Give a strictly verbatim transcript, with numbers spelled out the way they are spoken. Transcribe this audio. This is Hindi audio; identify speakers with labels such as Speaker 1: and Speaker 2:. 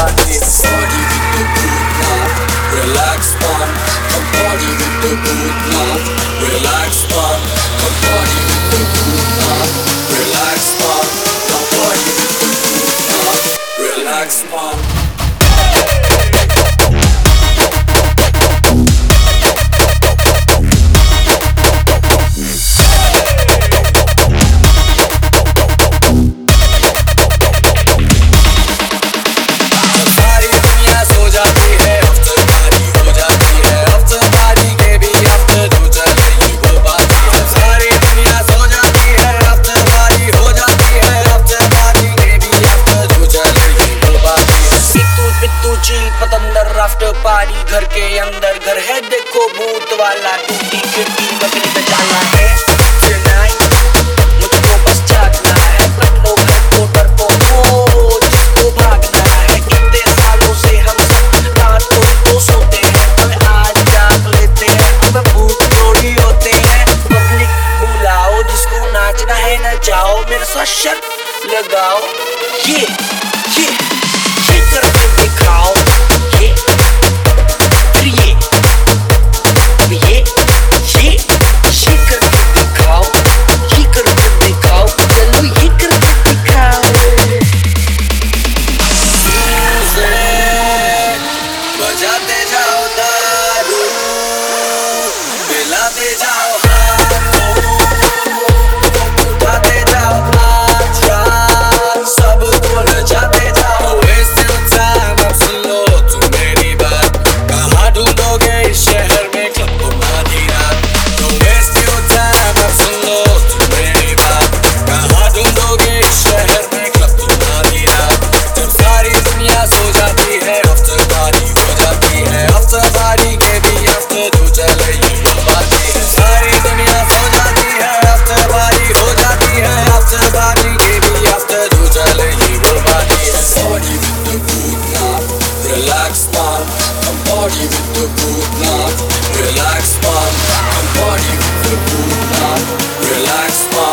Speaker 1: party. Party with the good now, relax fun. Come party with the good now, relax fun. Come party with the good now, relax fun. Come party with the good now, relax fun. After party घर के अंदर घर है देखो भूत वाला टूटी फिरती बकरी बजाना है tonight मुझको बस जागना है पटलो घटो डरपोको जिसको भागना है इतने सालों से हम सब रात को तो सोते हैं अब आज जाग लेते हैं अब भूत थोड़ी होते हैं पब्लिक बुलाओ जिसको नाचना है नचाओ मेरे साथ शर्त लगाओ ये ये ये करके दिखाओ बजाते जाओ दारू पिलाते जाओ उठाते जाओ आज सबको नचाते जाओ waste your time अब सुन लो तुम मेरी बात कहाँ ढूंढोगे इस शहर में क्लब को आधी रात तो waste your time अब सुन लो तुम मेरी बात कहाँ ढूंढोगे इस शहर में क्लब को आधी रात जब सारी दुनिया सो जाती है आफ्टर पार्टी आफ्टर पार्टी के भी आफ्टर जो चले ये बाती है सारी दुनिया सो जाती है आफ्टर पार्टी हो जाती है आफ्टर पार्टी के भी आफ्टर जो चले ये बाती है party with the good now, relax man. Come party with the good now, relax man. Come party with the good now, relax man.